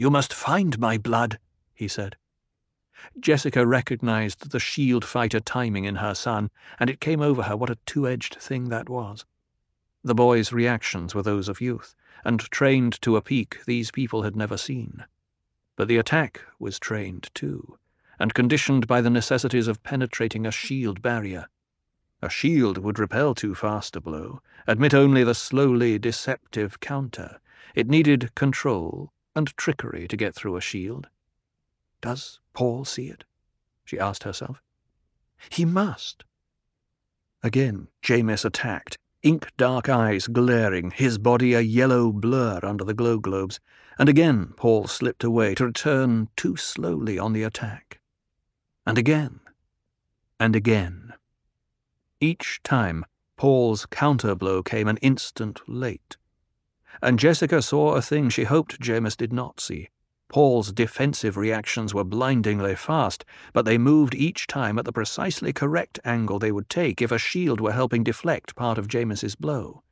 "You must find my blood," he said. Jessica recognized the shield fighter timing in her son, and it came over her what a two-edged thing that was. The boy's reactions were those of youth, and trained to a peak these people had never seen. But the attack was trained too, and conditioned by the necessities of penetrating a shield barrier. A shield would repel too fast a blow, admit only the slowly deceptive counter. It needed control and trickery to get through a shield. Does Paul see it? She asked herself. He must. Again Jameis attacked, ink-dark eyes glaring, his body a yellow blur under the glow globes, and again Paul slipped away to return too slowly on the attack. And again. And again. Each time Paul's counterblow came an instant late. And Jessica saw a thing she hoped Jameis did not see. Paul's defensive reactions were blindingly fast, but they moved each time at the precisely correct angle they would take if a shield were helping deflect part of Jameis's blow.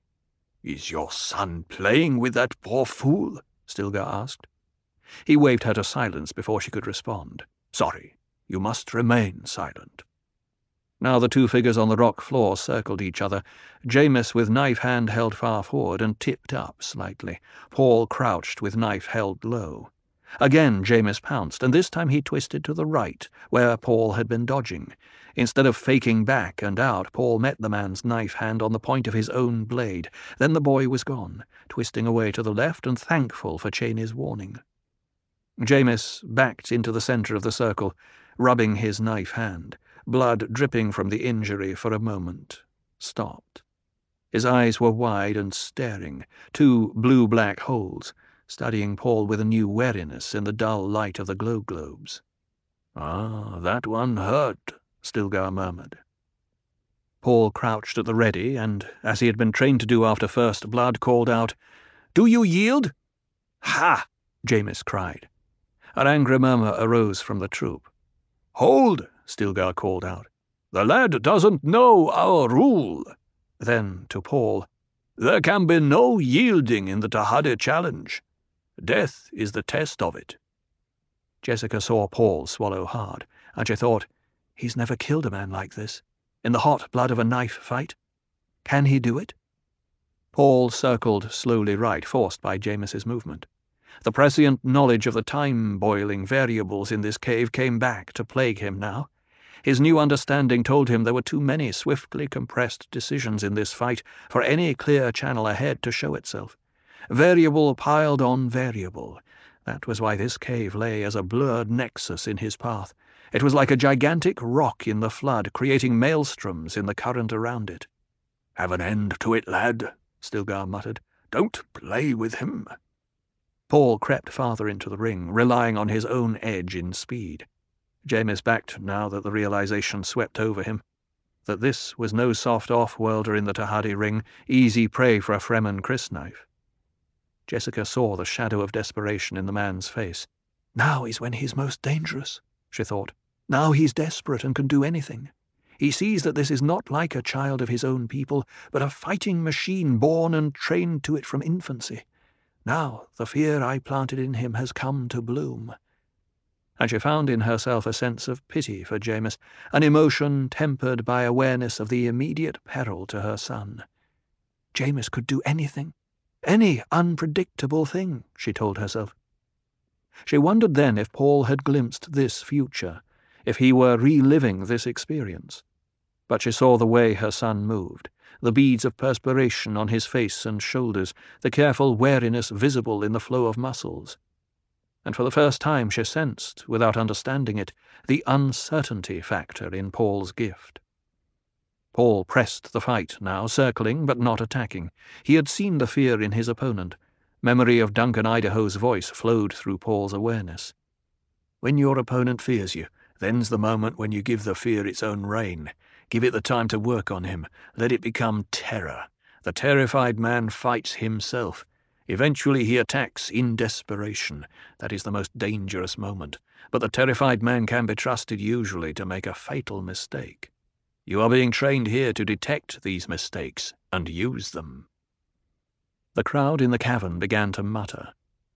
"Is your son playing with that poor fool?" Stilgar asked. He waved her to silence before she could respond. "Sorry, you must remain silent." Now the two figures on the rock floor circled each other, Jameis with knife hand held far forward and tipped up slightly, Paul crouched with knife held low. Again Jameis pounced, and this time he twisted to the right, where Paul had been dodging. Instead of faking back and out, Paul met the man's knife hand on the point of his own blade. Then the boy was gone, twisting away to the left and thankful for Cheney's warning. Jameis backed into the center of the circle, rubbing his knife hand. Blood dripping from the injury for a moment, stopped. His eyes were wide and staring, two blue-black holes, studying Paul with a new wariness in the dull light of the glow globes. "Ah, that one hurt," Stilgar murmured. Paul crouched at the ready, and, as he had been trained to do after first blood, called out, "Do you yield?" "Ha!" Jameis cried. An angry murmur arose from the troop. "Hold!" Stilgar called out. "The lad doesn't know our rule." Then, to Paul, "There can be no yielding in the Tahadi challenge. Death is the test of it." Jessica saw Paul swallow hard, and she thought, he's never killed a man like this, in the hot blood of a knife fight. Can he do it? Paul circled slowly right, forced by Jameis's movement. The prescient knowledge of the time-boiling variables in this cave came back to plague him now. His new understanding told him there were too many swiftly compressed decisions in this fight for any clear channel ahead to show itself. Variable piled on variable. That was why this cave lay as a blurred nexus in his path. It was like a gigantic rock in the flood, creating maelstroms in the current around it. "Have an end to it, lad," Stilgar muttered. "Don't play with him." Paul crept farther into the ring, relying on his own edge in speed. Jameis backed now that the realization swept over him, that this was no soft off-worlder in the Tahadi ring, easy prey for a Fremen crysknife. Jessica saw the shadow of desperation in the man's face. Now is when he's most dangerous, she thought. Now he's desperate and can do anything. He sees that this is not like a child of his own people, but a fighting machine born and trained to it from infancy. Now the fear I planted in him has come to bloom. And she found in herself a sense of pity for Jameis, an emotion tempered by awareness of the immediate peril to her son. Jameis could do anything, any unpredictable thing, she told herself. She wondered then if Paul had glimpsed this future, if he were reliving this experience. But she saw the way her son moved, the beads of perspiration on his face and shoulders, the careful wariness visible in the flow of muscles. And for the first time she sensed, without understanding it, the uncertainty factor in Paul's gift. Paul pressed the fight now, circling but not attacking. He had seen the fear in his opponent. Memory of Duncan Idaho's voice flowed through Paul's awareness. "When your opponent fears you, then's the moment when you give the fear its own reign. Give it the time to work on him. Let it become terror. The terrified man fights himself. Eventually he attacks in desperation. That is the most dangerous moment. But the terrified man can be trusted usually to make a fatal mistake. You are being trained here to detect these mistakes and use them." The crowd in the cavern began to mutter.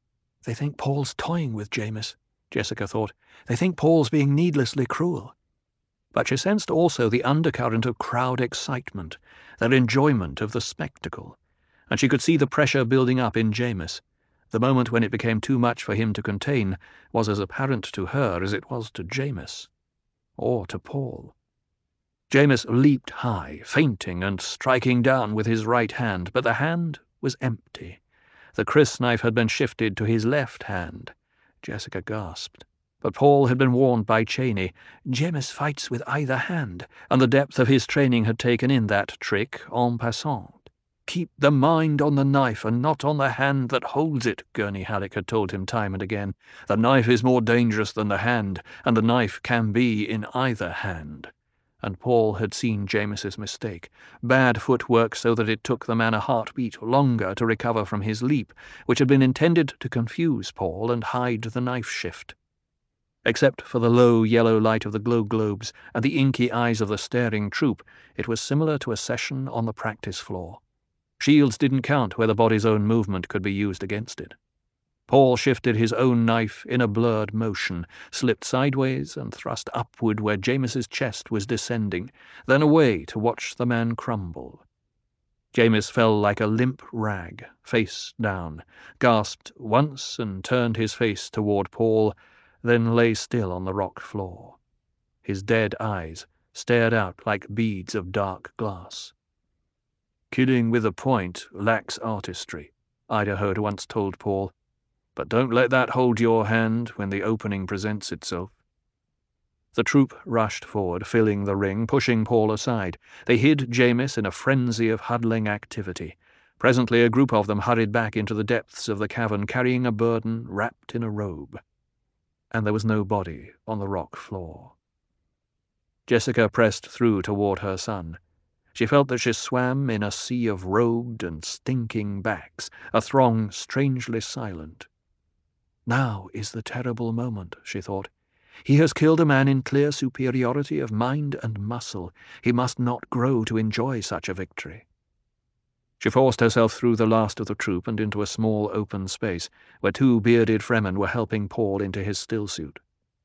They think Paul's toying with Jamis, Jessica thought. They think Paul's being needlessly cruel. But she sensed also the undercurrent of crowd excitement, their enjoyment of the spectacle, and she could see the pressure building up in Jamis. The moment when it became too much for him to contain was as apparent to her as it was to Jamis, or to Paul. Jamis leaped high, feinting and striking down with his right hand, but the hand was empty. The crysknife had been shifted to his left hand. Jessica gasped. But Paul had been warned by Cheney. Jamis fights with either hand, and the depth of his training had taken in that trick en passant. Keep the mind on the knife and not on the hand that holds it, Gurney Halleck had told him time and again. The knife is more dangerous than the hand, and the knife can be in either hand. And Paul had seen Jamis's mistake. Bad footwork so that it took the man a heartbeat longer to recover from his leap, which had been intended to confuse Paul and hide the knife shift. Except for the low yellow light of the glow globes and the inky eyes of the staring troop, it was similar to a session on the practice floor. Shields didn't count where the body's own movement could be used against it. Paul shifted his own knife in a blurred motion, slipped sideways and thrust upward where Jamis's chest was descending, then away to watch the man crumble. Jamis fell like a limp rag, face down, gasped once and turned his face toward Paul, then lay still on the rock floor. His dead eyes stared out like beads of dark glass. "Killing with a point lacks artistry," Idaho had once told Paul, "but don't let that hold your hand when the opening presents itself." The troop rushed forward, filling the ring, pushing Paul aside. They hid Jamis in a frenzy of huddling activity. Presently a group of them hurried back into the depths of the cavern, carrying a burden wrapped in a robe. And there was no body on the rock floor. Jessica pressed through toward her son. She felt that she swam in a sea of robed and stinking backs, a throng strangely silent. Now is the terrible moment, she thought. He has killed a man in clear superiority of mind and muscle. He must not grow to enjoy such a victory. She forced herself through the last of the troop and into a small open space, where two bearded Fremen were helping Paul into his stillsuit.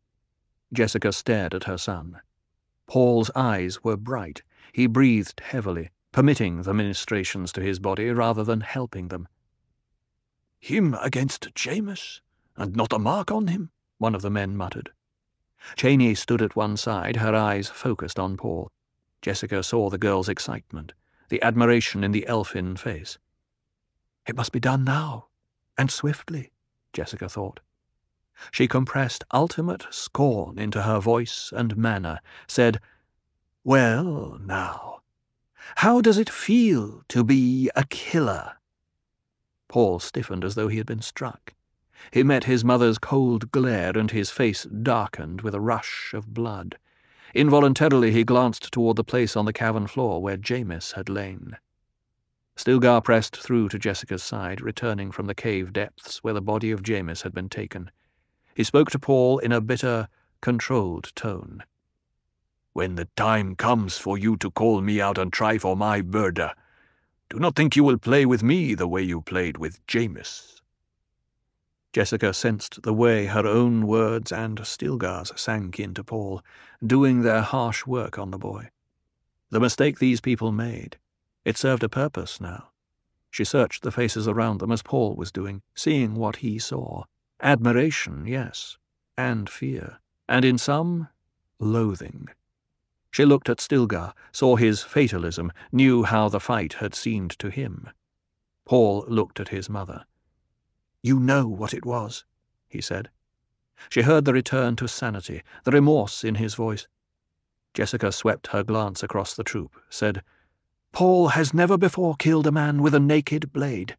Jessica stared at her son. Paul's eyes were bright. He breathed heavily, permitting the ministrations to his body rather than helping them. "Him against Jamis, and not a mark on him," one of the men muttered. Cheney stood at one side, her eyes focused on Paul. Jessica saw the girl's excitement, the admiration in the elfin face. It must be done now, and swiftly, Jessica thought. She compressed ultimate scorn into her voice and manner, said, "Well, now, how does it feel to be a killer?" Paul stiffened as though he had been struck. He met his mother's cold glare, and his face darkened with a rush of blood. Involuntarily he glanced toward the place on the cavern floor where Jamis had lain. Stilgar pressed through to Jessica's side, returning from the cave depths where the body of Jamis had been taken. He spoke to Paul in a bitter, controlled tone. "When the time comes for you to call me out and try for my murder, do not think you will play with me the way you played with Jamis." Jessica sensed the way her own words and Stilgar's sank into Paul, doing their harsh work on the boy. The mistake these people made, it served a purpose now. She searched the faces around them as Paul was doing, seeing what he saw. Admiration, yes, and fear, and in some, loathing. She looked at Stilgar, saw his fatalism, knew how the fight had seemed to him. Paul looked at his mother. "You know what it was," he said. She heard the return to sanity, the remorse in his voice. Jessica swept her glance across the troop, said, "Paul has never before killed a man with a naked blade."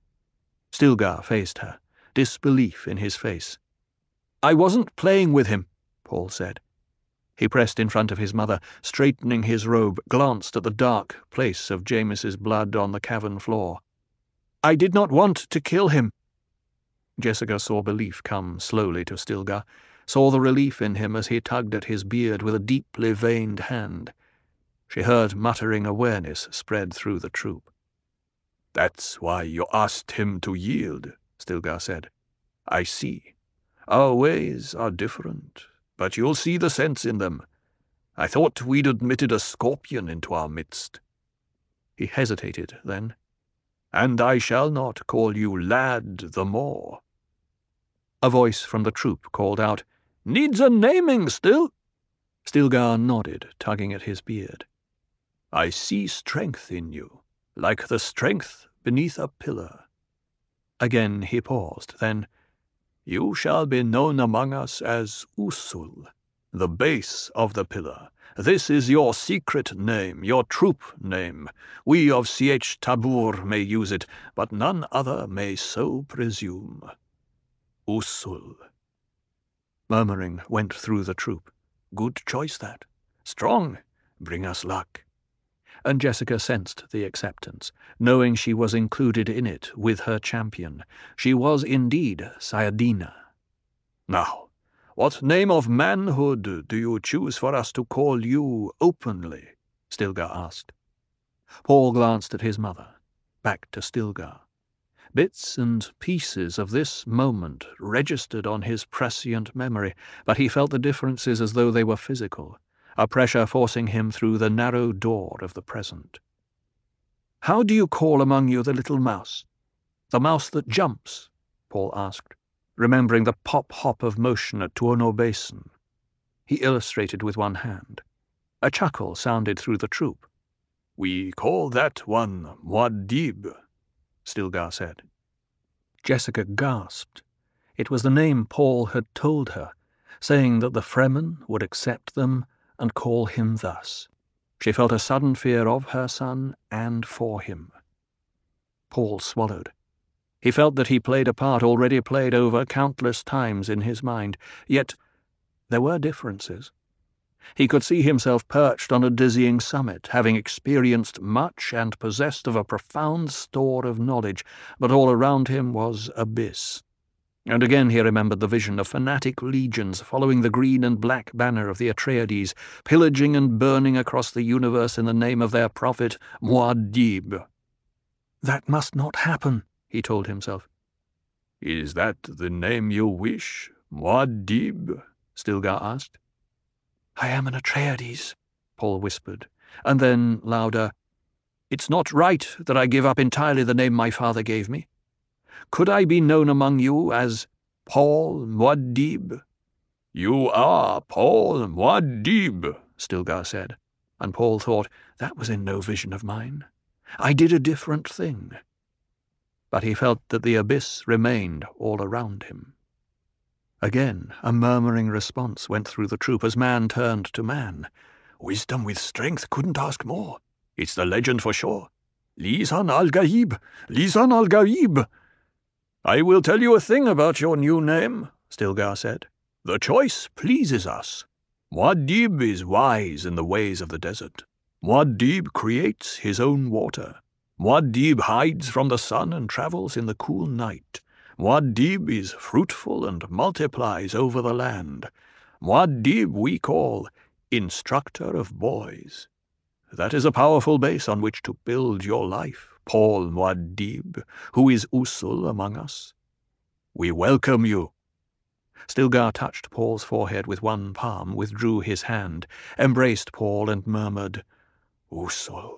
Stilgar faced her, disbelief in his face. "I wasn't playing with him," Paul said. He pressed in front of his mother, straightening his robe, glanced at the dark place of Jamis's blood on the cavern floor. "I did not want to kill him." Jessica saw belief come slowly to Stilgar, saw the relief in him as he tugged at his beard with a deeply veined hand. She heard muttering awareness spread through the troop. "That's why you asked him to yield," Stilgar said. I see. Our ways are different, but you'll see the sense in them. I thought we'd admitted a scorpion into our midst." He hesitated, then. "And I shall not call you lad the more." A voice from the troop called out, "Needs a naming still?" Stilgar nodded, tugging at his beard. "I see strength in you, like the strength beneath a pillar." Again he paused, then, "You shall be known among us as Usul, the base of the pillar. This is your secret name, your troop name. We of Sietch Tabr may use it, but none other may so presume. Usul." Murmuring went through the troop. "Good choice, that. Strong. Bring us luck." And Jessica sensed the acceptance, knowing she was included in it with her champion. She was indeed Sayadina. "Now, what name of manhood do you choose for us to call you openly?" Stilgar asked. Paul glanced at his mother, back to Stilgar. Bits and pieces of this moment registered on his prescient memory, but he felt the differences as though they were physical, a pressure forcing him through the narrow door of the present. "How do you call among you the little mouse? The mouse that jumps?" Paul asked, remembering the pop-hop of motion at Tuono Basin. He illustrated with one hand. A chuckle sounded through the troop. "We call that one Muad'Dib," Stilgar said. Jessica gasped. It was the name Paul had told her, saying that the Fremen would accept them and call him thus. She felt a sudden fear of her son and for him. Paul swallowed. He felt that he played a part already played over countless times in his mind, yet there were differences. He could see himself perched on a dizzying summit, having experienced much and possessed of a profound store of knowledge, but all around him was abyss. And again he remembered the vision of fanatic legions following the green and black banner of the Atreides, pillaging and burning across the universe in the name of their prophet Muad'Dib. "That must not happen," he told himself. "Is that the name you wish, Muad'Dib?" Stilgar asked. "I am an Atreides," Paul whispered, and then, louder, "It's not right that I give up entirely the name my father gave me. Could I be known among you as Paul Muad'Dib?" "You are Paul Muad'Dib," Stilgar said, and Paul thought, that was in no vision of mine. I did a different thing. But he felt that the abyss remained all around him. Again a murmuring response went through the troop as man turned to man. "Wisdom with strength couldn't ask more. It's the legend for sure. Lisan al-Gaib! Lisan al-Gaib!" "I will tell you a thing about your new name," Stilgar said. "The choice pleases us. Muad'Dib is wise in the ways of the desert. Muad'Dib creates his own water. Muad'Dib hides from the sun and travels in the cool night. Muad'Dib is fruitful and multiplies over the land. Muad'Dib we call instructor of boys. That is a powerful base on which to build your life, Paul Muad'Dib, who is Usul among us. We welcome you." Stilgar touched Paul's forehead with one palm, withdrew his hand, embraced Paul and murmured, "Usul."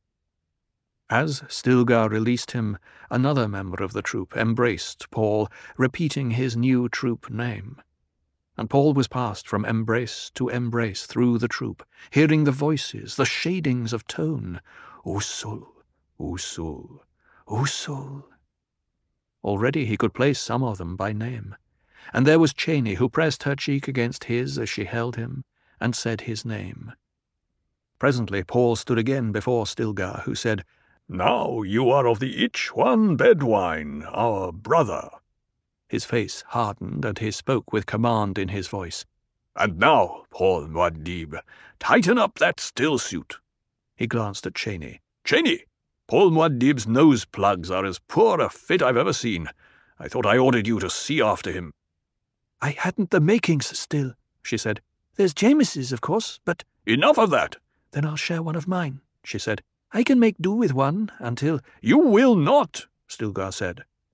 As Stilgar released him, another member of the troop embraced Paul, repeating his new troop name. And Paul was passed from embrace to embrace through the troop, hearing the voices, the shadings of tone. Usul, Usul, Usul. Already he could place some of them by name. And there was Chani, who pressed her cheek against his as she held him, and said his name. Presently Paul stood again before Stilgar, who said, "Now you are of the Ichwan Bedouin, our brother." His face hardened, and he spoke with command in his voice. "And now, Paul Muad'Dib, tighten up that still suit." He glanced at Chani. "Chani, Paul Muad'Dib's nose plugs are as poor a fit I've ever seen. I thought I ordered you to see after him." "I hadn't the makings still," she said. "There's James's, of course, but—" "Enough of that." "Then I'll share one of mine," she said. "I can make do with one until—" "You will not," Stilgar said.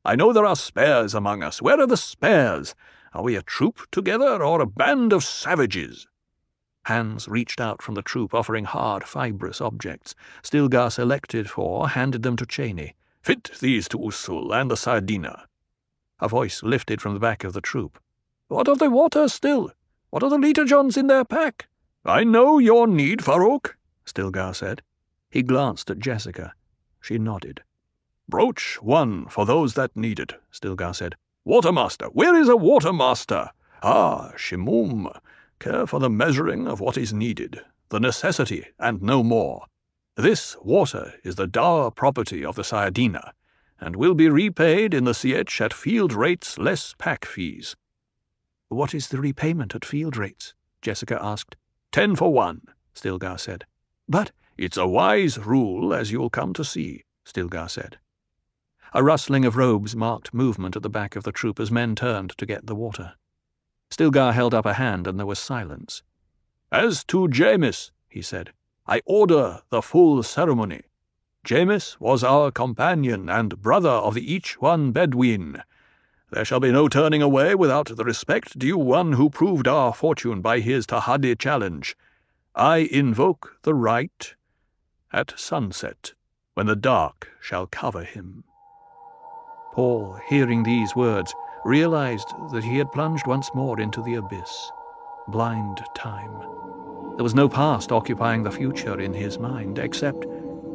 I know there are spares among us. Where are the spares? Are we a troop together, or a band of savages?" Hands reached out from the troop, offering hard, fibrous objects. Stilgar selected 4, handed them to Cheney. "Fit these to Usul and the Sardina." A voice lifted from the back of the troop. "What of the water, Still? What of the Liturjons in their pack?" "I know your need, Farouk," Stilgar said. He glanced at Jessica. She nodded. "Broach 1 for those that need it," Stilgar said. "Watermaster, where is a watermaster? Ah, Shimum, care for the measuring of what is needed, the necessity and no more. This water is the dower property of the Sardina, and will be repaid in the sietch at field rates less pack fees." "What is the repayment at field rates?" Jessica asked. 10 for 1, Stilgar said. "But it's a wise rule, as you'll come to see," Stilgar said. A rustling of robes marked movement at the back of the troop as men turned to get the water. Stilgar held up a hand, and there was silence. "As to Jamis," he said, "I order the full ceremony. Jamis was our companion and brother of the each one Bedouin. There shall be no turning away without the respect due one who proved our fortune by his Tahadi challenge. I invoke the right at sunset, when the dark shall cover him." Paul, hearing these words, realized that he had plunged once more into the abyss. Blind time. There was no past occupying the future in his mind, except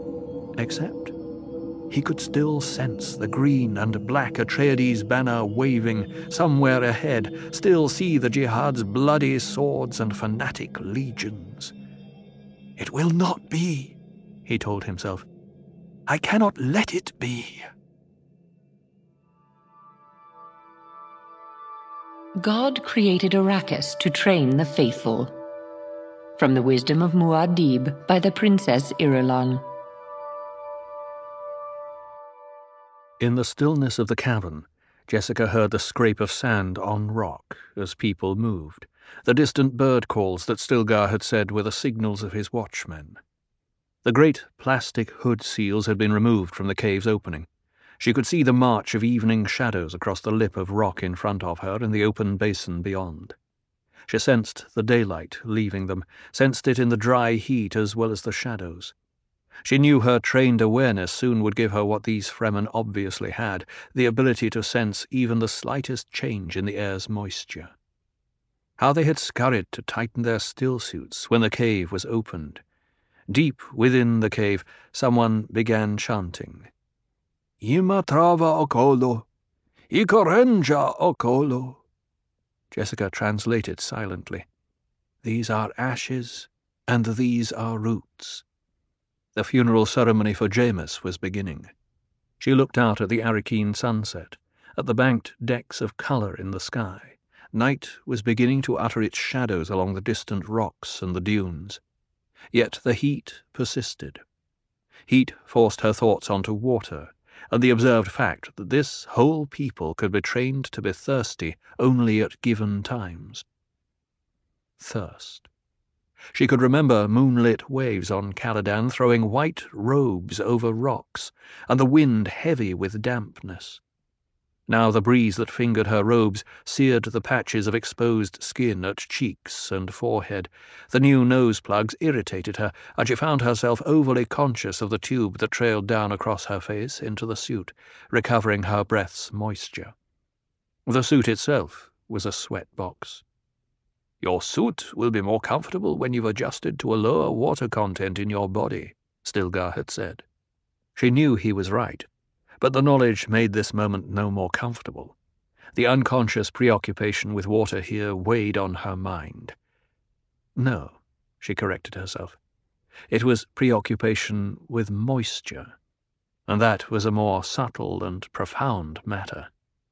he could still sense the green and black Atreides banner waving somewhere ahead, still see the jihad's bloody swords and fanatic legions. "It will not be," he told himself. "I cannot let it be." God created Arrakis to train the faithful. From the Wisdom of Muad'Dib by the Princess Irulan. In the stillness of the cavern, Jessica heard the scrape of sand on rock as people moved, the distant bird calls that Stilgar had said were the signals of his watchmen. The great plastic hood seals had been removed from the cave's opening. She could see the march of evening shadows across the lip of rock in front of her and the open basin beyond. She sensed the daylight leaving them, sensed it in the dry heat as well as the shadows. She knew her trained awareness soon would give her what these Fremen obviously had, the ability to sense even the slightest change in the air's moisture. How they had scurried to tighten their stillsuits when the cave was opened. Deep within the cave, someone began chanting. "Ima trava okolo, ikorenja okolo." Jessica translated silently. "These are ashes, and these are roots." The funeral ceremony for Jamis was beginning. She looked out at the Arrakeen sunset, at the banked decks of colour in the sky. Night was beginning to utter its shadows along the distant rocks and the dunes. Yet the heat persisted. Heat forced her thoughts onto water, and the observed fact that this whole people could be trained to be thirsty only at given times. Thirst. She could remember moonlit waves on Caladan throwing white robes over rocks, and the wind heavy with dampness. Now the breeze that fingered her robes seared the patches of exposed skin at cheeks and forehead. The new nose plugs irritated her, and she found herself overly conscious of the tube that trailed down across her face into the suit, recovering her breath's moisture. The suit itself was a sweat box. "Your suit will be more comfortable when you've adjusted to a lower water content in your body," Stilgar had said. She knew he was right, but the knowledge made this moment no more comfortable. The unconscious preoccupation with water here weighed on her mind. No, she corrected herself. It was preoccupation with moisture, and that was a more subtle and profound matter.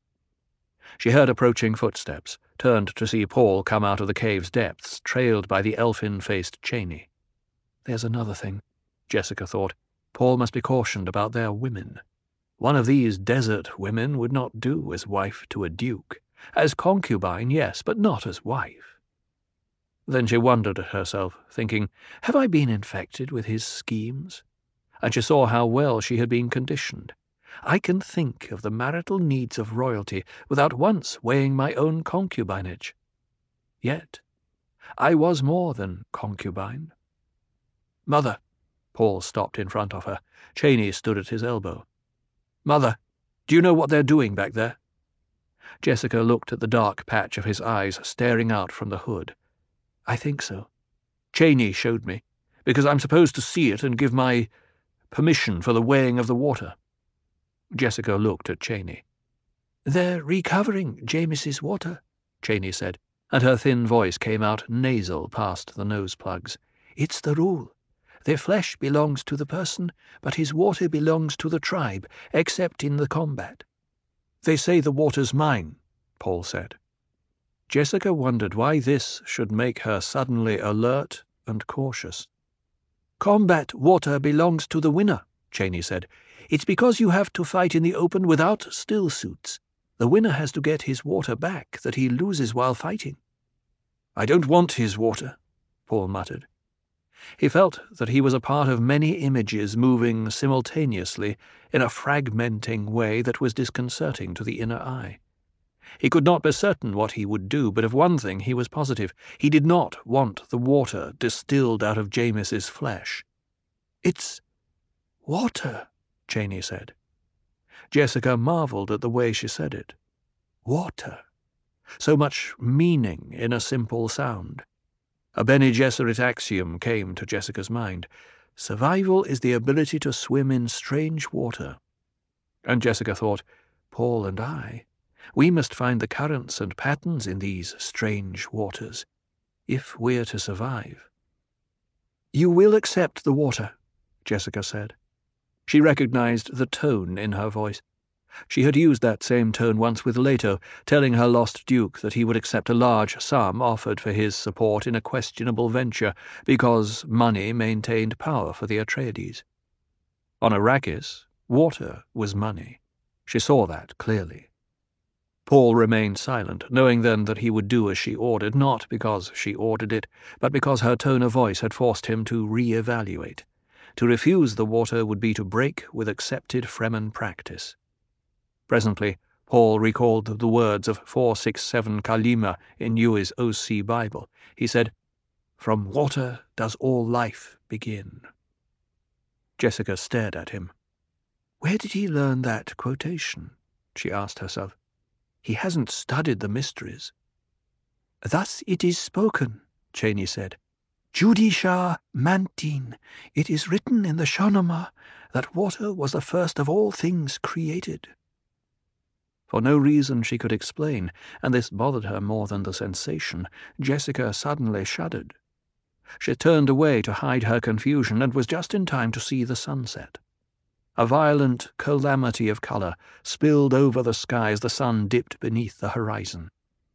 She heard approaching footsteps, turned to see Paul come out of the cave's depths, trailed by the elfin-faced Cheney. There's another thing, Jessica thought. Paul must be cautioned about their women. One of these desert women would not do as wife to a duke. As concubine, yes, but not as wife. Then she wondered at herself, thinking, have I been infected with his schemes? And she saw how well she had been conditioned. I can think of the marital needs of royalty without once weighing my own concubinage. Yet I was more than concubine. Mother. Paul stopped in front of her. Cheney stood at his elbow. Mother, do you know what they're doing back there? Jessica looked at the dark patch of his eyes staring out from the hood. I think so. Cheney showed me, because I'm supposed to see it and give my permission for the weighing of the water. Jessica looked at Cheney. They're recovering James's water, Cheney said, and her thin voice came out nasal past the nose plugs. It's the rule. Their flesh belongs to the person, but his water belongs to the tribe, except in the combat. They say the water's mine, Paul said. Jessica wondered why this should make her suddenly alert and cautious. Combat water belongs to the winner, Cheney said. It's because you have to fight in the open without still suits. The winner has to get his water back that he loses while fighting. I don't want his water, Paul muttered. He felt that he was a part of many images moving simultaneously in a fragmenting way that was disconcerting to the inner eye. He could not be certain what he would do, but of one thing he was positive. He did not want the water distilled out of James's flesh. It's water, Cheney said. Jessica marveled at the way she said it. Water. So much meaning in a simple sound. A Bene Gesserit axiom came to Jessica's mind. Survival is the ability to swim in strange water. And Jessica thought, Paul and we must find the currents and patterns in these strange waters, if we're to survive. You will accept the water, Jessica said. She recognized the tone in her voice. She had used that same tone once with Leto, telling her lost duke that he would accept a large sum offered for his support in a questionable venture, because money maintained power for the Atreides. On Arrakis, water was money. She saw that clearly. Paul remained silent, knowing then that he would do as she ordered, not because she ordered it, but because her tone of voice had forced him to re-evaluate. To refuse the water would be to break with accepted Fremen practice. Presently, Paul recalled the words of 467 Kalima in Yui's O.C. Bible. He said, "From water does all life begin." Jessica stared at him. Where did he learn that quotation? She asked herself. He hasn't studied the mysteries. Thus it is spoken, Cheney said. Judisha Mantin, it is written in the Shahnameh that water was the first of all things created. For no reason she could explain, and this bothered her more than the sensation, Jessica suddenly shuddered. She turned away to hide her confusion and was just in time to see the sunset. A violent calamity of colour spilled over the sky as the sun dipped beneath the horizon.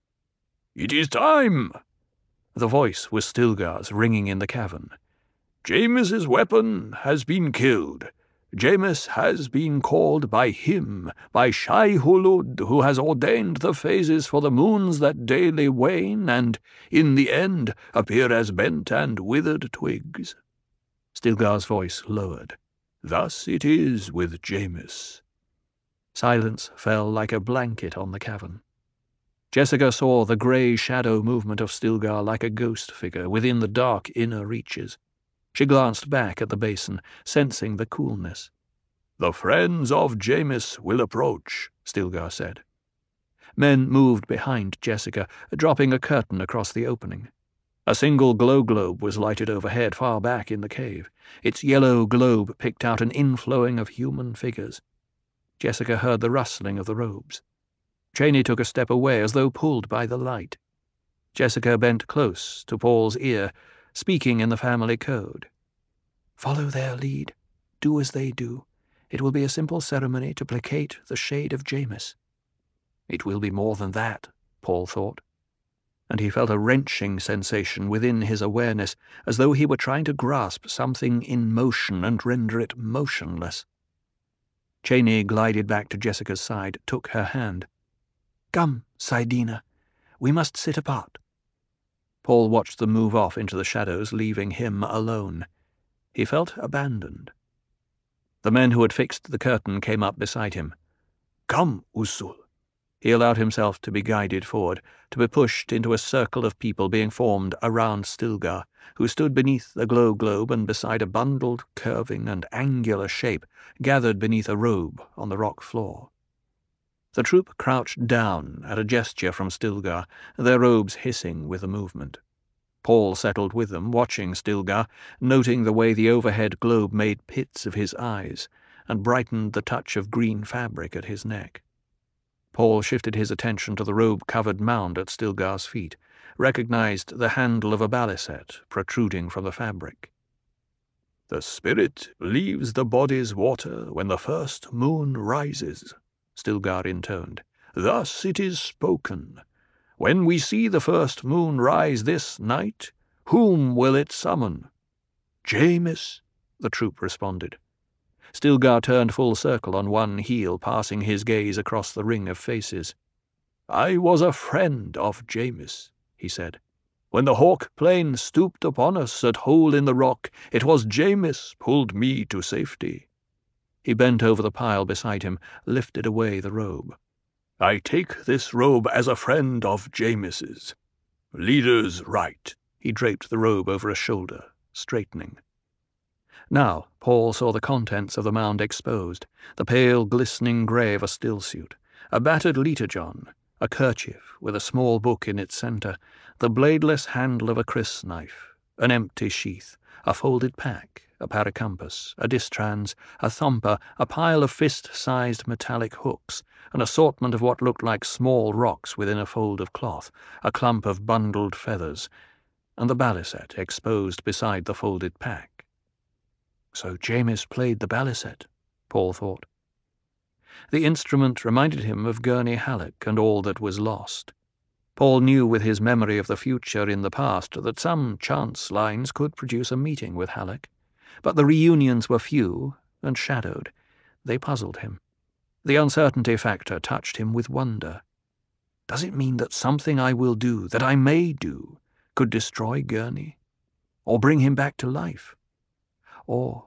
"It is time!" The voice was Stilgar's, ringing in the cavern. "James's weapon has been killed. James has been called by him, by Shai-Hulud, who has ordained the phases for the moons that daily wane and, in the end, appear as bent and withered twigs." Stilgar's voice lowered. "Thus it is with James." Silence fell like a blanket on the cavern. Jessica saw the grey shadow movement of Stilgar like a ghost figure within the dark inner reaches. She glanced back at the basin, sensing the coolness. "The friends of Jamis will approach," Stilgar said. Men moved behind Jessica, dropping a curtain across the opening. A single glow globe was lighted overhead far back in the cave. Its yellow globe picked out an inflowing of human figures. Jessica heard the rustling of the robes. Cheney took a step away as though pulled by the light. Jessica bent close to Paul's ear, speaking in the family code. "Follow their lead. Do as they do. It will be a simple ceremony to placate the shade of Jamis." It will be more than that, Paul thought. And he felt a wrenching sensation within his awareness, as though he were trying to grasp something in motion and render it motionless. Cheney glided back to Jessica's side, took her hand. "Come, Saidina. We must sit apart." Paul watched them move off into the shadows, leaving him alone. He felt abandoned. The men who had fixed the curtain came up beside him. "Come, Usul." He allowed himself to be guided forward, to be pushed into a circle of people being formed around Stilgar, who stood beneath the globe and beside a bundled, curving, and angular shape gathered beneath a robe on the rock floor. The troop crouched down at a gesture from Stilgar, their robes hissing with the movement. Paul settled with them, watching Stilgar, noting the way the overhead globe made pits of his eyes and brightened the touch of green fabric at his neck. Paul shifted his attention to the robe-covered mound at Stilgar's feet, recognized the handle of a balisette protruding from the fabric. "The spirit leaves the body's water when the first moon rises," Stilgar intoned. "Thus it is spoken. When we see the first moon rise this night, whom will it summon?" "Jameis," the troop responded. Stilgar turned full circle on one heel, passing his gaze across the ring of faces. "I was a friend of Jameis," he said. "When the Hawk Plain stooped upon us at Hole in the Rock, it was Jameis pulled me to safety." He bent over the pile beside him, lifted away the robe. "I take this robe as a friend of Jameis's. Leader's right." He draped the robe over a shoulder, straightening. Now Paul saw the contents of the mound exposed, the pale glistening grey of a stillsuit, a battered leiter-john, a kerchief with a small book in its centre, the bladeless handle of a crysknife, an empty sheath, a folded pack, a paracampus, a distrans, a thumper, a pile of fist-sized metallic hooks, an assortment of what looked like small rocks within a fold of cloth, a clump of bundled feathers, and the balisette exposed beside the folded pack. So Jameis played the balisette, Paul thought. The instrument reminded him of Gurney Halleck and all that was lost. Paul knew with his memory of the future in the past that some chance lines could produce a meeting with Halleck, but the reunions were few and shadowed. They puzzled him. The uncertainty factor touched him with wonder. Does it mean that something I will do, that I may do, could destroy Gurney? Or bring him back to life? Or...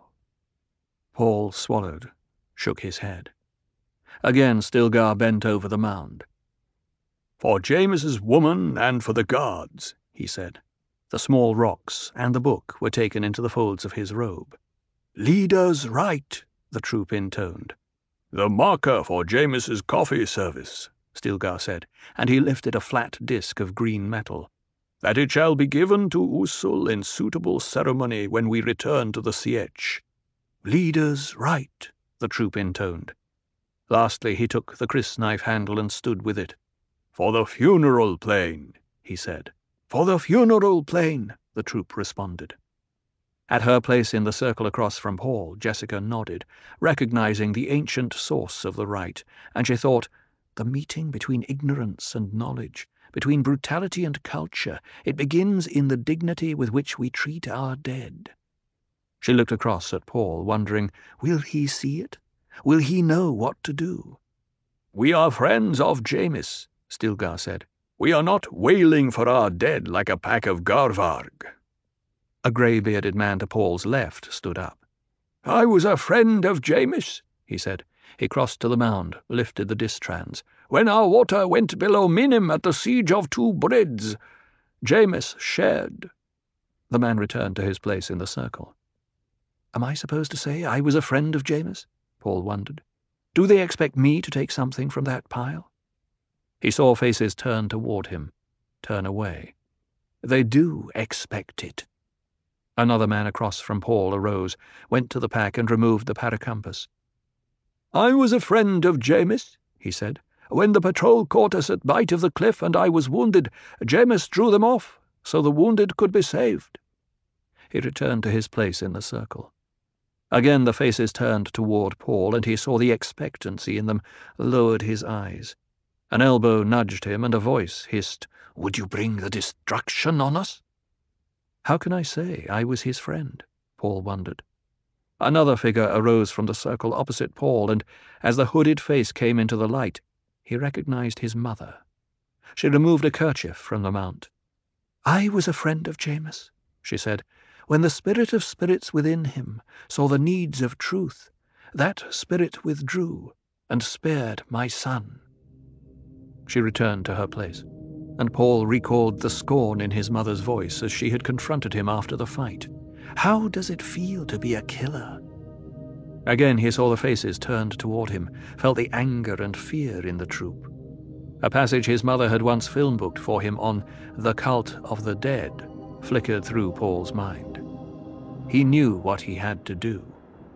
Paul swallowed, shook his head. Again Stilgar bent over the mound. "For Jameis's woman and for the guards," he said. The small rocks and the book were taken into the folds of his robe. "Leader's right," the troop intoned. "The marker for Jameis's coffee service," Stilgar said, and he lifted a flat disk of green metal. "That it shall be given to Usul in suitable ceremony when we return to the Sietch." "Leader's right," the troop intoned. Lastly he took the crysknife handle and stood with it. "For the funeral plane," he said. "For the funeral plane," the troop responded. At her place in the circle across from Paul, Jessica nodded, recognizing the ancient source of the rite, and she thought, the meeting between ignorance and knowledge, between brutality and culture, it begins in the dignity with which we treat our dead. She looked across at Paul, wondering, will he see it? Will he know what to do? "We are friends of Jameis," Stilgar said. "We are not wailing for our dead like a pack of Garvarg." A grey-bearded man to Paul's left stood up. "I was a friend of Jameis," he said. He crossed to the mound, lifted the distrans. "When our water went below Minim at the siege of Two Brids, Jameis shared." The man returned to his place in the circle. Am I supposed to say I was a friend of Jameis? Paul wondered. Do they expect me to take something from that pile? He saw faces turn toward him, turn away. They do expect it. Another man across from Paul arose, went to the pack and removed the paracampus. "I was a friend of Jameis," he said. "When the patrol caught us at Bight of the Cliff and I was wounded, Jameis drew them off so the wounded could be saved." He returned to his place in the circle. Again the faces turned toward Paul, and he saw the expectancy in them, lowered his eyes. An elbow nudged him, and a voice hissed, "Would you bring the destruction on us?" How can I say I was his friend? Paul wondered. Another figure arose from the circle opposite Paul, and as the hooded face came into the light, he recognized his mother. She removed a kerchief from the mount. "I was a friend of Jameis," she said, "when the spirit of spirits within him saw the needs of truth, That spirit withdrew and spared my son." She returned to her place, and Paul recalled the scorn in his mother's voice as she had confronted him after the fight. "How does it feel to be a killer?" Again he saw the faces turned toward him, felt the anger and fear in the troop. A passage his mother had once film-booked for him on the cult of the dead flickered through Paul's mind. He knew what he had to do.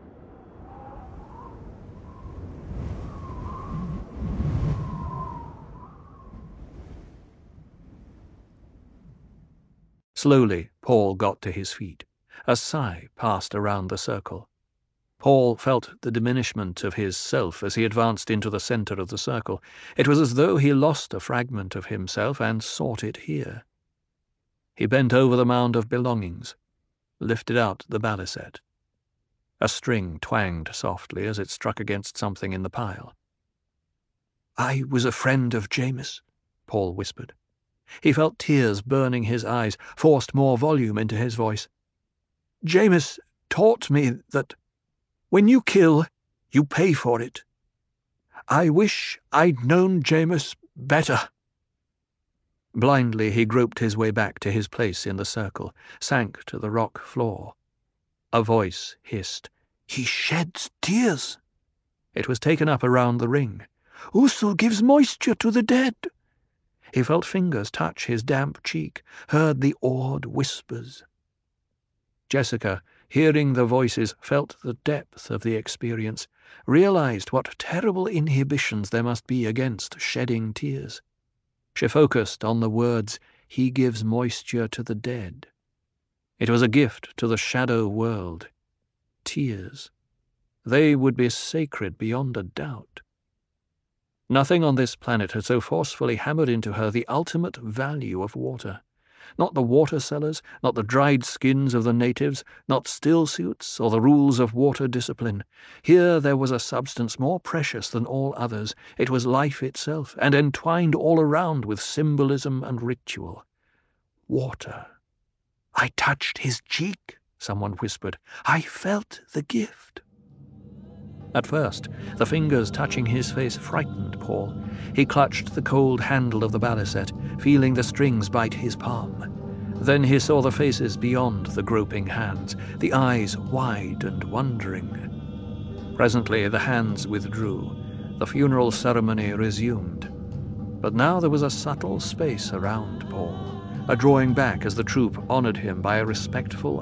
Slowly, Paul got to his feet. A sigh passed around the circle. Paul felt the diminishment of his self as he advanced into the center of the circle. It was as though he lost a fragment of himself and sought it here. He bent over the mound of belongings, lifted out the balisette. A string twanged softly as it struck against something in the pile. "I was a friend of Jamis," Paul whispered. He felt tears burning his eyes, forced more volume into his voice. "Jamis taught me that when you kill, you pay for it. I wish I'd known Jamis better." Blindly he groped his way back to his place in the circle, sank to the rock floor. A voice hissed, "He sheds tears." It was taken up around the ring. "Usul gives moisture to the dead." He felt fingers touch his damp cheek, heard the awed whispers. Jessica, hearing the voices, felt the depth of the experience, realized what terrible inhibitions there must be against shedding tears. She focused on the words, "He gives moisture to the dead." It was a gift to the shadow world. Tears. They would be sacred beyond a doubt. Nothing on this planet had so forcefully hammered into her the ultimate value of water. Not the water cellars, not the dried skins of the natives, not still suits or the rules of water discipline. Here there was a substance more precious than all others. It was life itself, and entwined all around with symbolism and ritual. Water. "I touched his cheek," someone whispered. "I felt the gift." At first, the fingers touching his face frightened Paul. He clutched the cold handle of the balisette, feeling the strings bite his palm. Then he saw the faces beyond the groping hands, the eyes wide and wondering. Presently the hands withdrew. The funeral ceremony resumed. But now there was a subtle space around Paul, a drawing back as the troop honored him by a respectful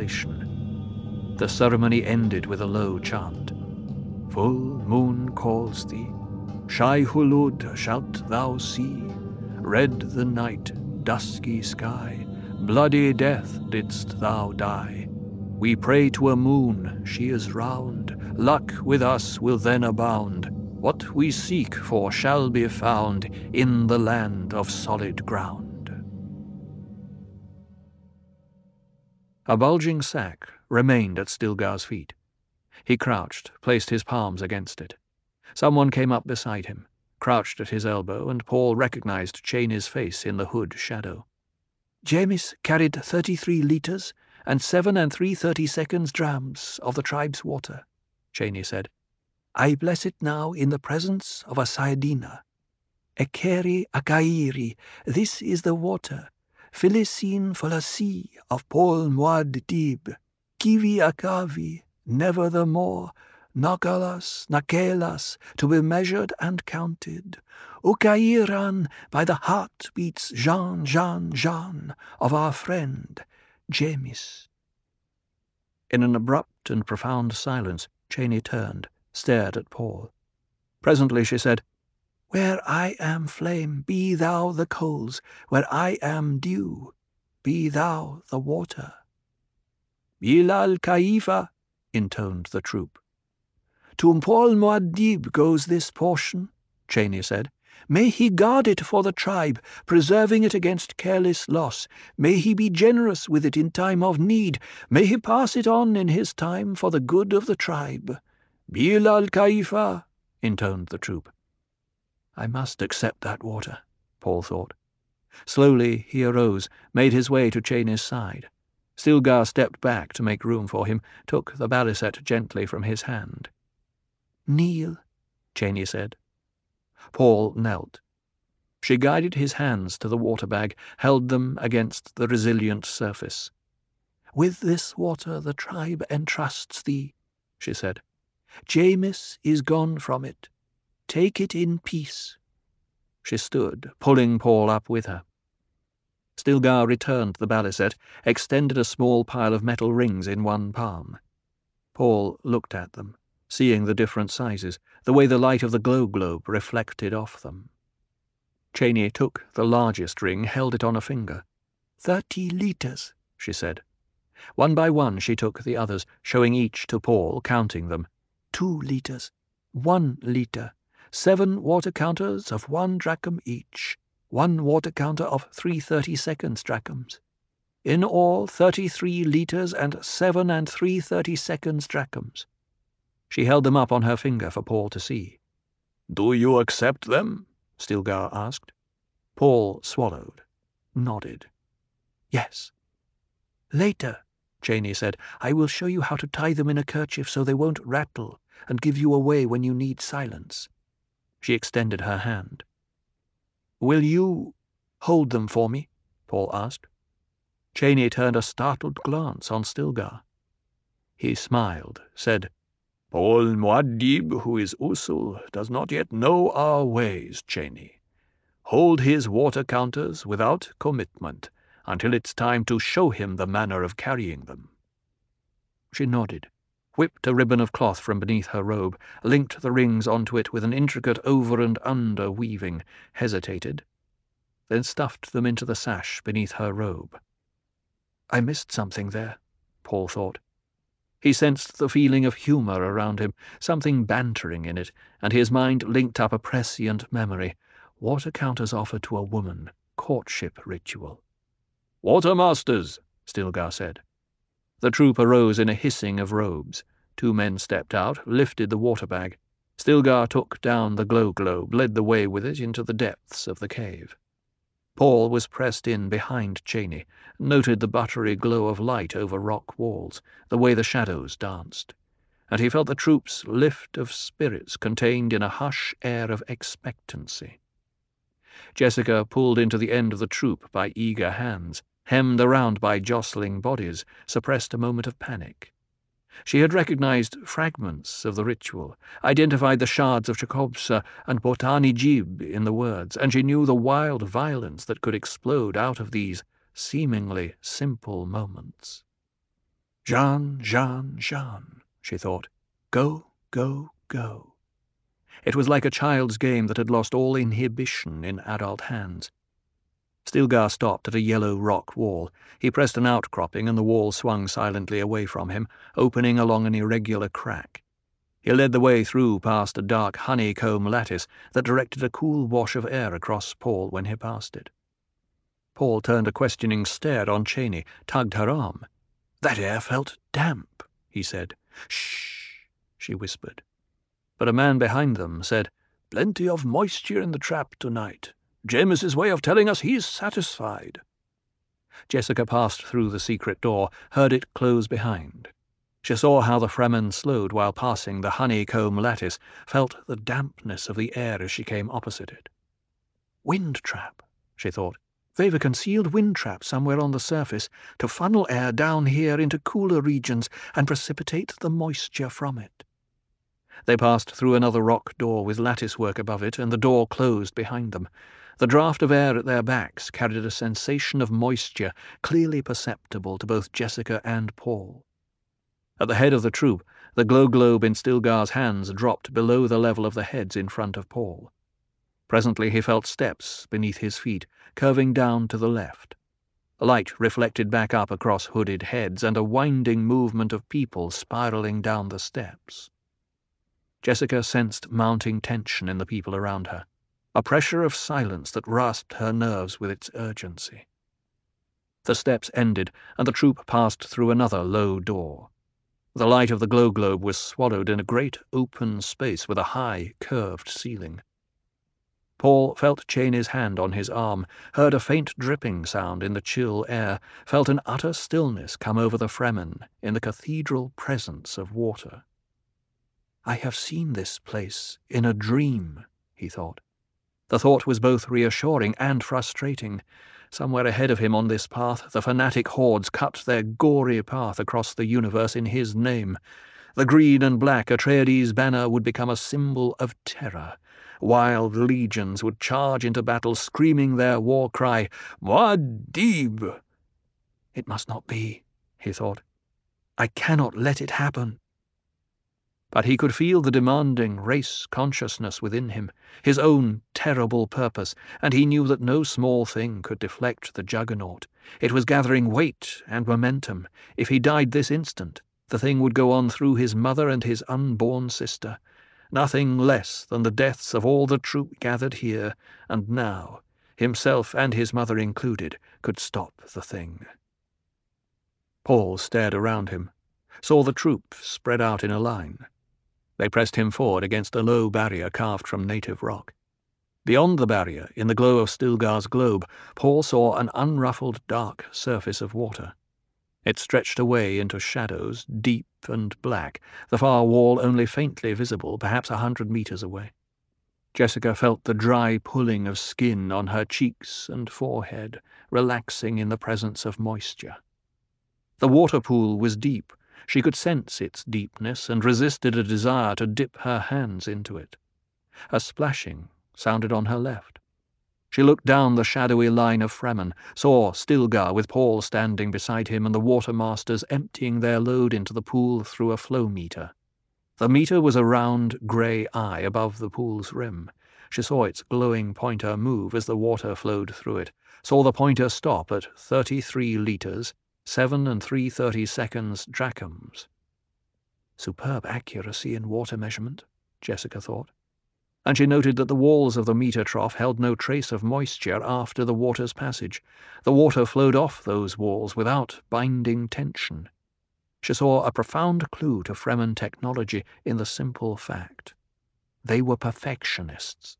isolation. The ceremony ended with a low chant. "Full moon calls thee, Shai Hulud shalt thou see, red the night, dusky sky, bloody death didst thou die. We pray to a moon, she is round, luck with us will then abound. What we seek for shall be found in the land of solid ground." A bulging sack remained at Stilgar's feet. He crouched, placed his palms against it. Someone came up beside him, crouched at his elbow, and Paul recognized Cheney's face in the hood shadow. "Jamis carried 33 liters and 7 3/32 drams of the tribe's water," Cheney said. "I bless it now in the presence of a Saedina. Ekeri Akairi, this is the water. Philisin Folasi of Paul Muad'Dib. Kivi Akavi, never the more. Nagalas, Nakelas, to be measured and counted. Ukairan, by the heartbeats Jean, Jean, Jean, of our friend, Jamis." In an abrupt and profound silence, Cheney turned, stared at Paul. Presently she said, "Where I am flame, be thou the coals. Where I am dew, be thou the water." "Bilal Kaifa," intoned the troop. "To Paul Muad'Dib goes this portion," Cheney said. "May he guard it for the tribe, preserving it against careless loss. May he be generous with it in time of need. May he pass it on in his time for the good of the tribe." "Bilal Kaifa," intoned the troop. I must accept that water, Paul thought. Slowly he arose, made his way to Cheney's side. Stilgar stepped back to make room for him, took the balisette gently from his hand. "Kneel," Cheney said. Paul knelt. She guided his hands to the water bag, held them against the resilient surface. "With this water the tribe entrusts thee," she said. "Jamis is gone from it. Take it in peace." She stood, pulling Paul up with her. Stilgar returned the balisette, extended a small pile of metal rings in one palm. Paul looked at them, seeing the different sizes, the way the light of the glow globe reflected off them. Cheney took the largest ring, held it on a finger. 30 liters, she said. One by one she took the others, showing each to Paul, counting them. 2 liters, 1 liter, 7 water counters of 1 drachm each, 1 water counter of 3/32 drachms. In all 33 liters and 7 3/32 drachms. She held them up on her finger for Paul to see. "Do you accept them?" Stilgar asked. Paul swallowed, nodded. "Yes." "Later," Cheney said, "I will show you how to tie them in a kerchief so they won't rattle and give you away when you need silence." She extended her hand. "Will you hold them for me?" Paul asked. Cheney turned a startled glance on Stilgar. He smiled, said, "Paul Muad'Dib, who is Usul, does not yet know our ways, Cheney. Hold his water counters without commitment until it's time to show him the manner of carrying them." She nodded, whipped a ribbon of cloth from beneath her robe, linked the rings onto it with an intricate over and under weaving, hesitated, then stuffed them into the sash beneath her robe. I missed something there, Paul thought. He sensed the feeling of humor around him, something bantering in it, and his mind linked up a prescient memory. Water counters offered to a woman, courtship ritual. "Watermasters," Stilgar said. The troop arose in a hissing of robes. 2 men stepped out, lifted the water bag. Stilgar took down the glow globe, led the way with it into the depths of the cave. Paul was pressed in behind Cheney, noted the buttery glow of light over rock walls, the way the shadows danced, and he felt the troop's lift of spirits contained in a hush air of expectancy. Jessica pulled into the end of the troop by eager hands, hemmed around by jostling bodies, suppressed a moment of panic. She had recognized fragments of the ritual, identified the shards of Chakobsa and Botani Jib in the words, and she knew the wild violence that could explode out of these seemingly simple moments. Jean, Jean, Jean, she thought. Go, go, go. It was like a child's game that had lost all inhibition in adult hands. Stilgar stopped at a yellow rock wall. He pressed an outcropping, and the wall swung silently away from him, opening along an irregular crack. He led the way through past a dark honeycomb lattice that directed a cool wash of air across Paul when he passed it. Paul turned a questioning stare on Cheney, tugged her arm. "That air felt damp," he said. "Shh," she whispered. But a man behind them said, "Plenty of moisture in the trap tonight. Jamis's way of telling us he's satisfied." Jessica passed through the secret door, heard it close behind. She saw how the Fremen slowed while passing the honeycomb lattice, felt the dampness of the air as she came opposite it. Wind trap, she thought. They've a concealed wind trap somewhere on the surface to funnel air down here into cooler regions and precipitate the moisture from it. They passed through another rock door with latticework above it, and the door closed behind them. The draught of air at their backs carried a sensation of moisture clearly perceptible to both Jessica and Paul. At the head of the troop, the glow globe in Stilgar's hands dropped below the level of the heads in front of Paul. Presently he felt steps beneath his feet, curving down to the left. Light reflected back up across hooded heads, and a winding movement of people spiraling down the steps. Jessica sensed mounting tension in the people around her, a pressure of silence that rasped her nerves with its urgency. The steps ended, and the troop passed through another low door. The light of the glow globe was swallowed in a great open space with a high, curved ceiling. Paul felt Cheney's hand on his arm, heard a faint dripping sound in the chill air, felt an utter stillness come over the Fremen in the cathedral presence of water. I have seen this place in a dream, he thought. The thought was both reassuring and frustrating. Somewhere ahead of him on this path, the fanatic hordes cut their gory path across the universe in his name. The green and black Atreides banner would become a symbol of terror. Wild legions would charge into battle, screaming their war cry, Muad'Dib! It must not be, he thought. I cannot let it happen. But he could feel the demanding race consciousness within him, his own terrible purpose, and he knew that no small thing could deflect the juggernaut. It was gathering weight and momentum. If he died this instant, the thing would go on through his mother and his unborn sister. Nothing less than the deaths of all the troop gathered here, and now, himself and his mother included, could stop the thing. Paul stared around him, saw the troop spread out in a line. They pressed him forward against a low barrier carved from native rock. Beyond the barrier, in the glow of Stilgar's globe, Paul saw an unruffled dark surface of water. It stretched away into shadows, deep and black, the far wall only faintly visible, perhaps 100 meters away. Jessica felt the dry pulling of skin on her cheeks and forehead, relaxing in the presence of moisture. The water pool was deep. She could sense its deepness and resisted a desire to dip her hands into it. A splashing sounded on her left. She looked down the shadowy line of Fremen, saw Stilgar with Paul standing beside him and the watermasters emptying their load into the pool through a flow meter. The meter was a round grey eye above the pool's rim. She saw its glowing pointer move as the water flowed through it, saw the pointer stop at 33 litres, 7 3/30 drachms. Superb accuracy in water measurement, Jessica thought. And she noted that the walls of the meter trough held no trace of moisture after the water's passage. The water flowed off those walls without binding tension. She saw a profound clue to Fremen technology in the simple fact. They were perfectionists.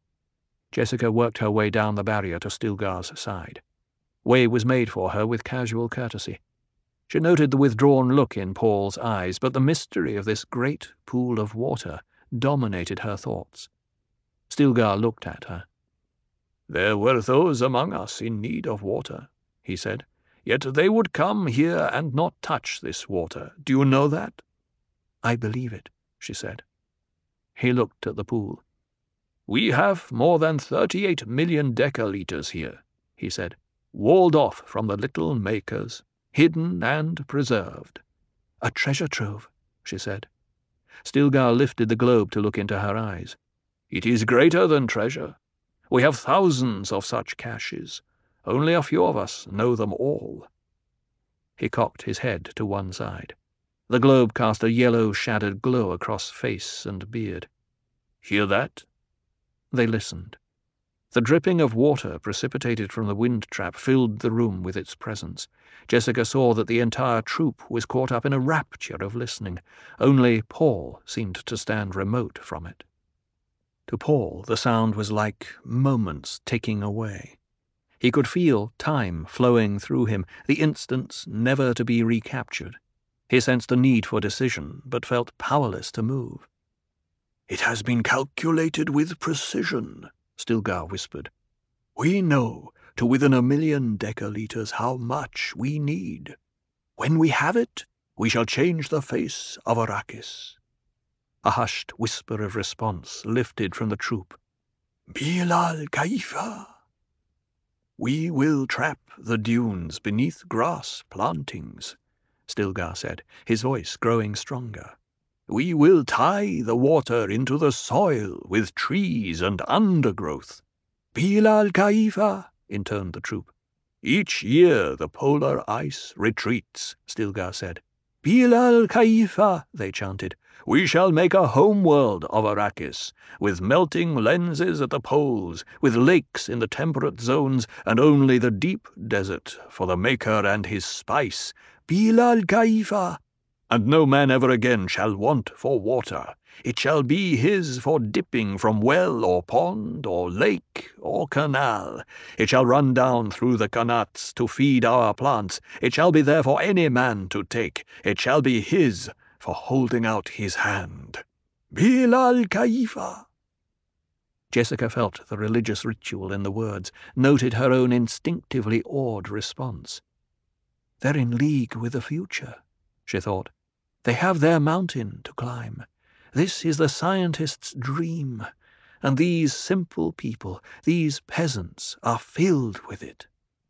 Jessica worked her way down the barrier to Stilgar's side. Way was made for her with casual courtesy. She noted the withdrawn look in Paul's eyes, but the mystery of this great pool of water dominated her thoughts. Stilgar looked at her. "There were those among us in need of water," he said. "Yet they would come here and not touch this water. Do you know that?" "I believe it," she said. He looked at the pool. "We have more than 38 million decaliters here," he said, "walled off from the little makers, hidden and preserved." "A treasure trove," she said. Stilgar lifted the globe to look into her eyes. "It is greater than treasure. We have thousands of such caches. Only a few of us know them all." He cocked his head to one side. The globe cast a yellow-shadowed glow across face and beard. "Hear that?" They listened. The dripping of water precipitated from the wind trap filled the room with its presence. Jessica saw that the entire troop was caught up in a rapture of listening. Only Paul seemed to stand remote from it. To Paul, the sound was like moments ticking away. He could feel time flowing through him, the instants never to be recaptured. He sensed a need for decision, but felt powerless to move. "It has been calculated with precision," Stilgar whispered. "We know to within 1,000,000 decaliters how much we need. When we have it, we shall change the face of Arrakis." A hushed whisper of response lifted from the troop. "Bilal Kaifa." "We will trap the dunes beneath grass plantings," Stilgar said, his voice growing stronger. "We will tie the water into the soil with trees and undergrowth." "Bilal Kaifa," intoned the troop. "Each year the polar ice retreats," Stilgar said. "Bilal Kaifa," they chanted. "We shall make a homeworld of Arrakis, with melting lenses at the poles, with lakes in the temperate zones, and only the deep desert for the maker and his spice. Bilal Kaifa. And no man ever again shall want for water. It shall be his for dipping from well or pond or lake or canal. It shall run down through the qanats to feed our plants. It shall be there for any man to take. It shall be his for holding out his hand." Bilal Khalifa. Jessica felt the religious ritual in the words, noted her own instinctively awed response. They're in league with the future, she thought. They have their mountain to climb. This is the scientist's dream, and these simple people, these peasants, are filled with it.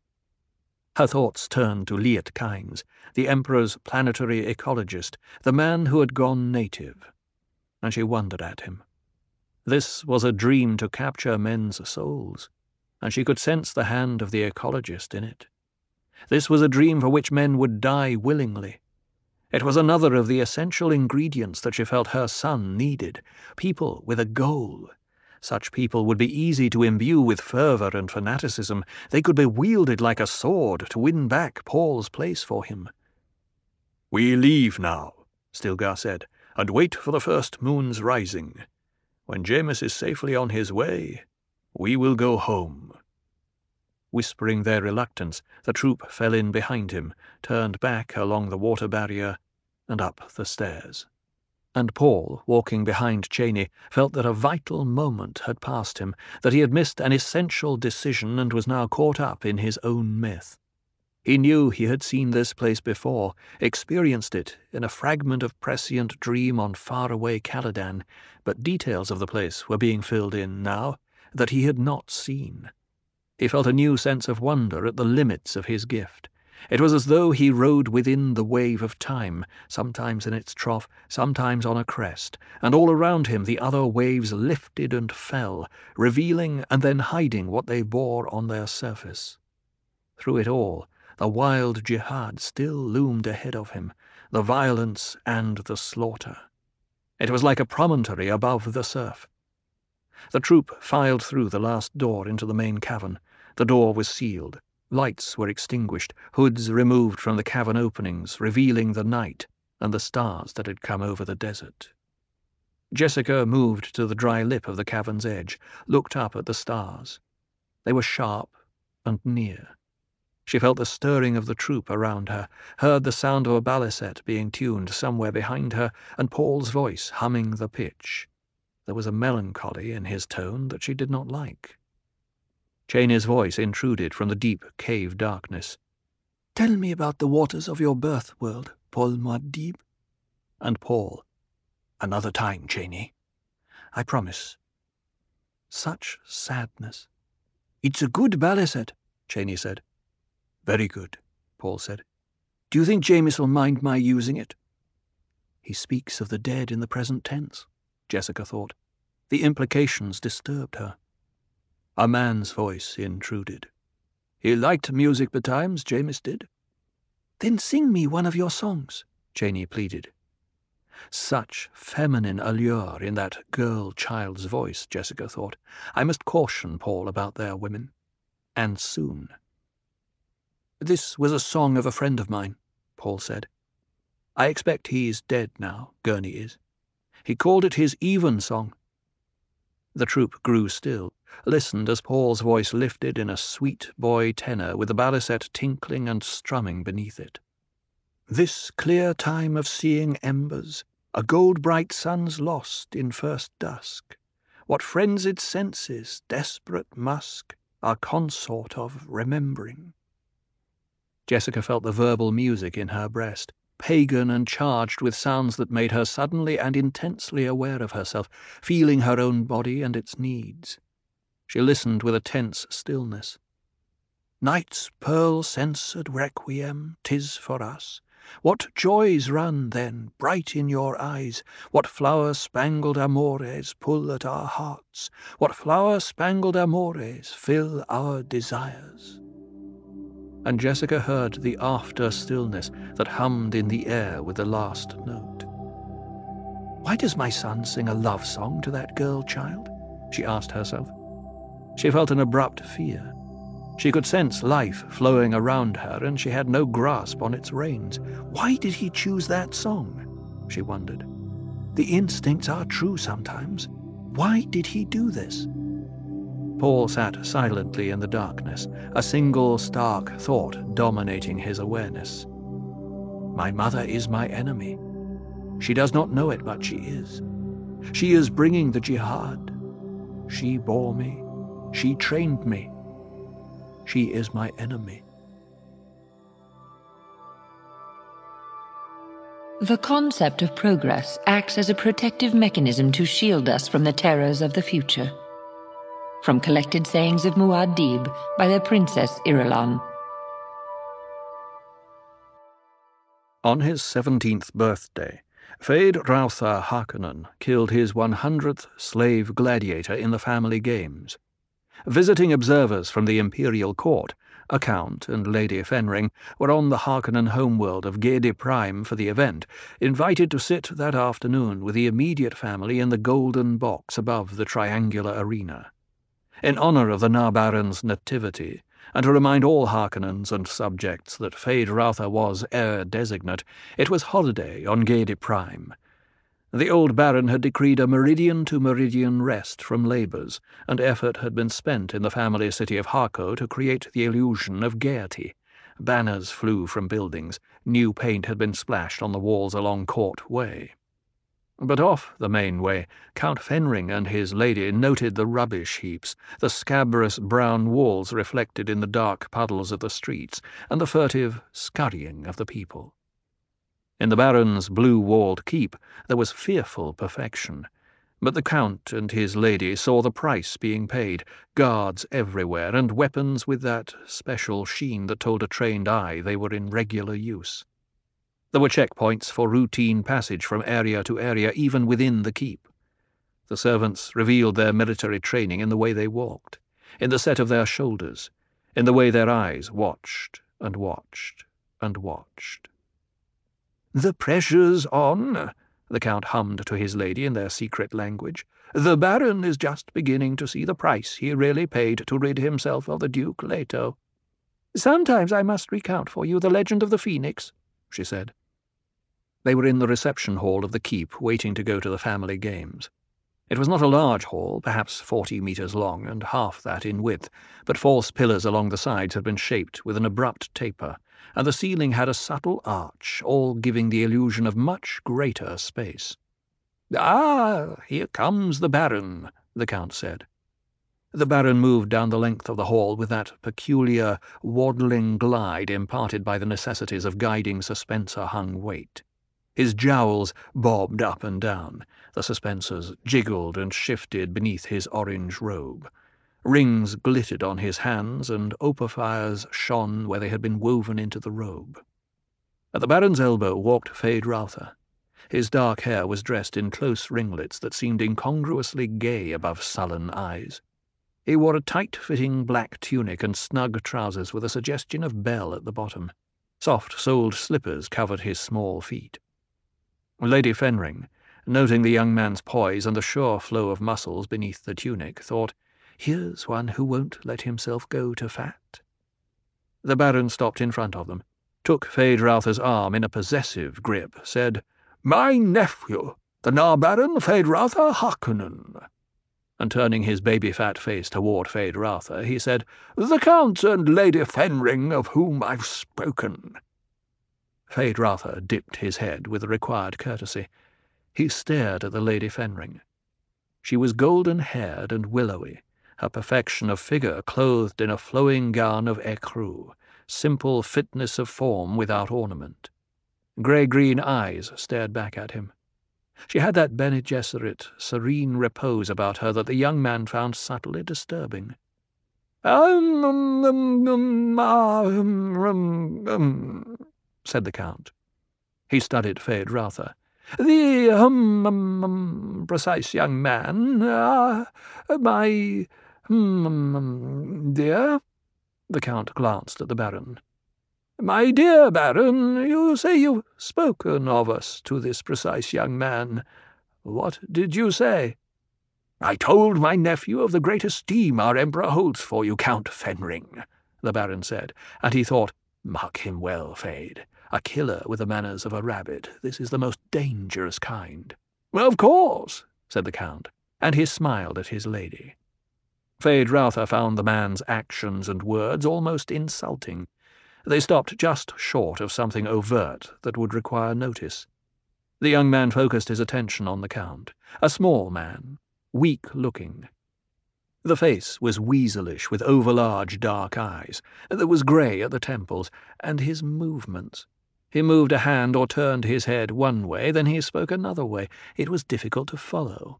Her thoughts turned to Liet Kynes, the Emperor's planetary ecologist, the man who had gone native, and she wondered at him. This was a dream to capture men's souls, and she could sense the hand of the ecologist in it. This was a dream for which men would die willingly. It was another of the essential ingredients that she felt her son needed, people with a goal. Such people would be easy to imbue with fervor and fanaticism. They could be wielded like a sword to win back Paul's place for him. "We leave now," Stilgar said, "and wait for the first moon's rising. When Jameis is safely on his way, we will go home." Whispering their reluctance, the troop fell in behind him, turned back along the water barrier, and up the stairs. And Paul, walking behind Cheney, felt that a vital moment had passed him, that he had missed an essential decision and was now caught up in his own myth. He knew he had seen this place before, experienced it in a fragment of prescient dream on faraway Caladan, but details of the place were being filled in now that he had not seen. He felt a new sense of wonder at the limits of his gift. It was as though he rode within the wave of time, sometimes in its trough, sometimes on a crest, and all around him the other waves lifted and fell, revealing and then hiding what they bore on their surface. Through it all, the wild jihad still loomed ahead of him, the violence and the slaughter. It was like a promontory above the surf. The troop filed through the last door into the main cavern. The door was sealed. Lights were extinguished, hoods removed from the cavern openings, revealing the night and the stars that had come over the desert. Jessica moved to the dry lip of the cavern's edge, looked up at the stars. They were sharp and near. She felt the stirring of the troop around her, heard the sound of a baliset being tuned somewhere behind her, and Paul's voice humming the pitch. There was a melancholy in his tone that she did not like. Cheney's voice intruded from the deep cave darkness. "Tell me about the waters of your birth world, Paul Muad'Dib." And Paul, "Another time, Cheney. I promise." Such sadness. "It's a good baliset," Cheney said. "Very good," Paul said. "Do you think Jameis will mind my using it?" He speaks of the dead in the present tense, Jessica thought. The implications disturbed her. A man's voice intruded. "He liked music betimes, Jameis did." "Then sing me one of your songs," Cheney pleaded. Such feminine allure in that girl-child's voice, Jessica thought. I must caution Paul about their women. And soon. "This was a song of a friend of mine," Paul said. "I expect he's dead now, Gurney is. He called it his Evensong." The troop grew still, listened as Paul's voice lifted in a sweet boy tenor with the baliset tinkling and strumming beneath it. "This clear time of seeing embers, a gold-bright sun's lost in first dusk. What frenzied senses, desperate musk, are consort of remembering." Jessica felt the verbal music in her breast, pagan and charged with sounds that made her suddenly and intensely aware of herself, feeling her own body and its needs. She listened with a tense stillness. "Night's pearl-censored requiem, 'tis for us. What joys run, then, bright in your eyes? What flower-spangled amores pull at our hearts? What flower-spangled amores fill our desires?" And Jessica heard the after-stillness that hummed in the air with the last note. "Why does my son sing a love song to that girl-child?" she asked herself. She felt an abrupt fear. She could sense life flowing around her, and she had no grasp on its reins. Why did he choose that song? She wondered. The instincts are true sometimes. Why did he do this? Paul sat silently in the darkness, a single stark thought dominating his awareness. My mother is my enemy. She does not know it, but she is. She is bringing the jihad. She bore me. She trained me. She is my enemy. The concept of progress acts as a protective mechanism to shield us from the terrors of the future. From Collected Sayings of Muad'Dib by the Princess Irulan. On his 17th birthday, Feyd-Rautha Harkonnen killed his 100th slave gladiator in the family games. Visiting observers from the imperial court, a count and Lady Fenring, were on the Harkonnen homeworld of Gedi Prime for the event, invited to sit that afternoon with the immediate family in the golden box above the triangular arena. In honour of the Narbaron's nativity, and to remind all Harkonnens and subjects that Feyd-Rautha was heir designate, it was holiday on Gedi Prime. The old Baron had decreed a meridian-to-meridian rest from labours, and effort had been spent in the family city of Harco to create the illusion of gaiety. Banners flew from buildings, new paint had been splashed on the walls along Court Way. But off the main way, Count Fenring and his lady noted the rubbish heaps, the scabrous brown walls reflected in the dark puddles of the streets, and the furtive scurrying of the people. In the Baron's blue-walled keep there was fearful perfection, but the Count and his lady saw the price being paid, guards everywhere, and weapons with that special sheen that told a trained eye they were in regular use. There were checkpoints for routine passage from area to area, even within the keep. The servants revealed their military training in the way they walked, in the set of their shoulders, in the way their eyes watched and watched and watched. "The pressure's on," the Count hummed to his lady in their secret language. "The Baron is just beginning to see the price he really paid to rid himself of the Duke Leto." "Sometimes I must recount for you the legend of the Phoenix," she said. They were in the reception hall of the keep, waiting to go to the family games. It was not a large hall, perhaps 40 metres long and half that in width, but false pillars along the sides had been shaped with an abrupt taper, and the ceiling had a subtle arch, all giving the illusion of much greater space. "Ah, here comes the Baron," the Count said. The Baron moved down the length of the hall with that peculiar, waddling glide imparted by the necessities of guiding suspensor-hung weight. His jowls bobbed up and down, the suspensors jiggled and shifted beneath his orange robe. Rings glittered on his hands, and opal-fires shone where they had been woven into the robe. At the Baron's elbow walked Feyd-Rautha. His dark hair was dressed in close ringlets that seemed incongruously gay above sullen eyes. He wore a tight-fitting black tunic and snug trousers with a suggestion of bell at the bottom. Soft-soled slippers covered his small feet. Lady Fenring, noting the young man's poise and the sure flow of muscles beneath the tunic, thought, "Here's one who won't let himself go to fat." The Baron stopped in front of them, took Feyd-Rautha's arm in a possessive grip, said, "My nephew, the Narbaron Feyd-Rautha Harkonnen," and turning his baby-fat face toward Feyd-Rautha, he said, "The Count and Lady Fenring of whom I've spoken." Feyd-Rautha dipped his head with the required courtesy. He stared at the Lady Fenring. She was golden-haired and willowy, her perfection of figure clothed in a flowing gown of écru, simple fitness of form without ornament. Grey-green eyes stared back at him. She had that Bene Gesserit, serene repose about her that the young man found subtly disturbing. Said the Count. He studied Feyd-Rautha. "The precise young man, my dear?" The Count glanced at the Baron. "My dear Baron, you say you've spoken of us to this precise young man. What did you say?" "I told my nephew of the great esteem our Emperor holds for you, Count Fenring," the Baron said, and he thought, "Mark him well, Feyd. A killer with the manners of a rabbit. This is the most dangerous kind." "Of course," said the Count, and he smiled at his lady. Feyd-Rautha found the man's actions and words almost insulting. They stopped just short of something overt that would require notice. The young man focused his attention on the Count, a small man, weak-looking. The face was weaselish, with overlarge dark eyes. There was grey at the temples, and his movements. He moved a hand or turned his head one way, then he spoke another way. It was difficult to follow.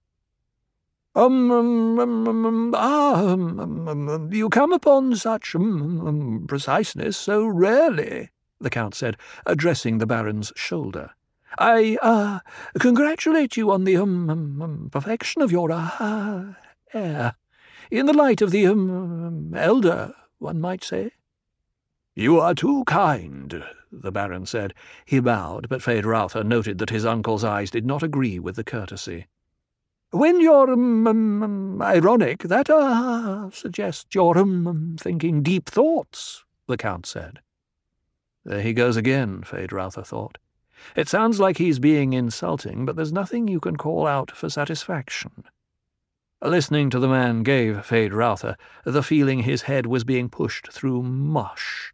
You come upon such preciseness so rarely, the Count said, addressing the Baron's shoulder. I congratulate you on the perfection of your hair. In the light of the elder, one might say. You are too kind, the Baron said. He bowed, but Feyd-Rautha noted that his uncle's eyes did not agree with the courtesy. When you're ironic, that suggests you're thinking deep thoughts, the Count said. There he goes again, Feyd-Rautha thought. It sounds like he's being insulting, but there's nothing you can call out for satisfaction. Listening to the man gave Feyd-Rautha the feeling his head was being pushed through mush.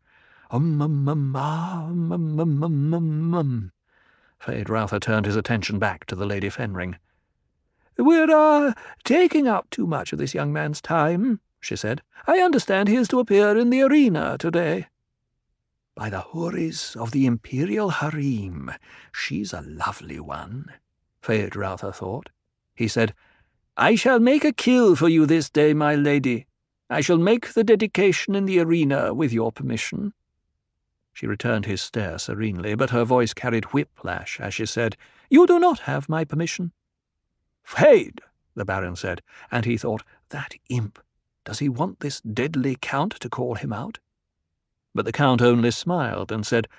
Feyd-Rautha turned his attention back to the Lady Fenring. We're taking up too much of this young man's time, she said. I understand he is to appear in the arena today. By the houris of the Imperial Harem, she's a lovely one, Feyd-Rautha thought. He said, I shall make a kill for you this day, my lady. I shall make the dedication in the arena with your permission. She returned his stare serenely, but her voice carried whiplash as she said, You do not have my permission. Feyd, the Baron said, and he thought, that imp, does he want this deadly Count to call him out? But the Count only smiled and said,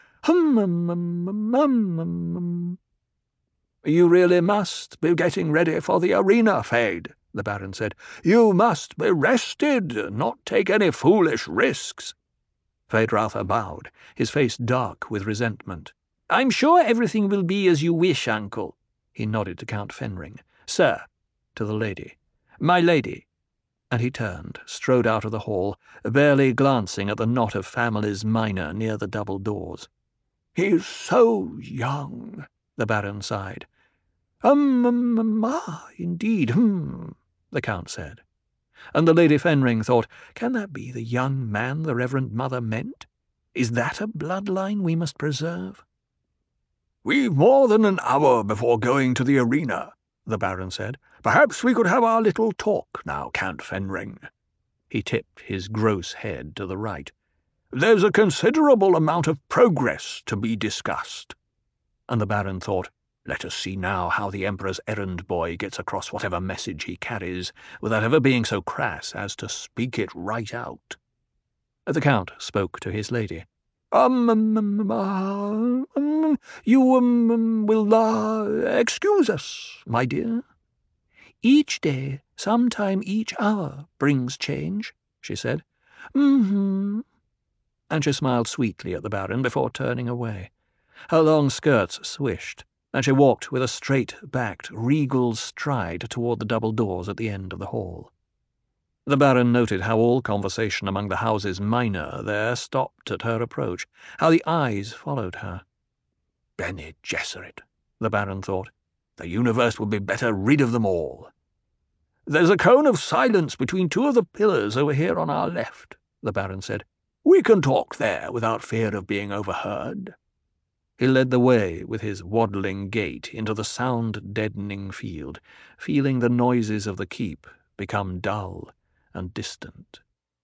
You really must be getting ready for the arena, Feyd, the Baron said. You must be rested, not take any foolish risks. Feyd-Rautha bowed, his face dark with resentment. I'm sure everything will be as you wish, uncle. He nodded to Count Fenring. Sir, to the lady. My lady. And he turned, strode out of the hall, barely glancing at the knot of families minor near the double doors. He's so young, the Baron sighed. Indeed, the Count said. And the Lady Fenring thought, can that be the young man the Reverend Mother meant? Is that a bloodline we must preserve? We've more than an hour before going to the arena, the Baron said. Perhaps we could have our little talk now, Count Fenring. He tipped his gross head to the right. There's a considerable amount of progress to be discussed. And the Baron thought, let us see now how the Emperor's errand boy gets across whatever message he carries, without ever being so crass as to speak it right out. The Count spoke to his lady. You will excuse us, my dear. Each day, sometime each hour, brings change, she said. And she smiled sweetly at the Baron before turning away. Her long skirts swished, and she walked with a straight-backed, regal stride toward the double doors at the end of the hall. The Baron noted how all conversation among the houses minor there stopped at her approach, how the eyes followed her. Bene Gesserit, the Baron thought. The universe would be better rid of them all. There's a cone of silence between two of the pillars over here on our left, the Baron said. We can talk there without fear of being overheard. He led the way with his waddling gait into the sound-deadening field, feeling the noises of the keep become dull and distant.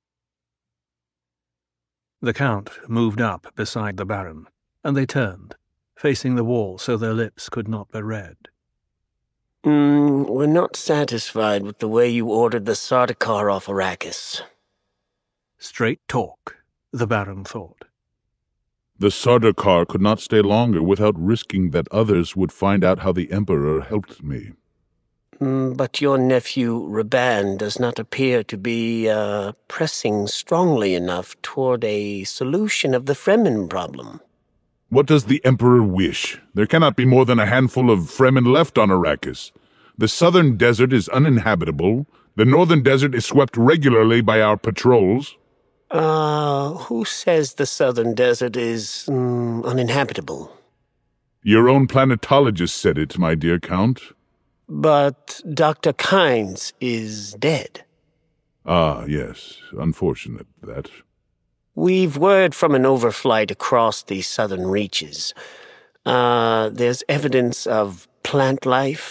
The Count moved up beside the Baron, and they turned, facing the wall so their lips could not be read. We're not satisfied with the way you ordered the Sardaukar off Arrakis. Straight talk, the Baron thought. The Sardaukar could not stay longer without risking that others would find out how the Emperor helped me. But your nephew Rabban does not appear to be pressing strongly enough toward a solution of the Fremen problem. What does the Emperor wish? There cannot be more than a handful of Fremen left on Arrakis. The southern desert is uninhabitable. The northern desert is swept regularly by our patrols. Who says the southern desert is uninhabitable? Your own planetologist said it, my dear Count. But Dr. Kynes is dead. Ah, yes. Unfortunate, that. We've word from an overflight across the southern reaches. There's evidence of plant life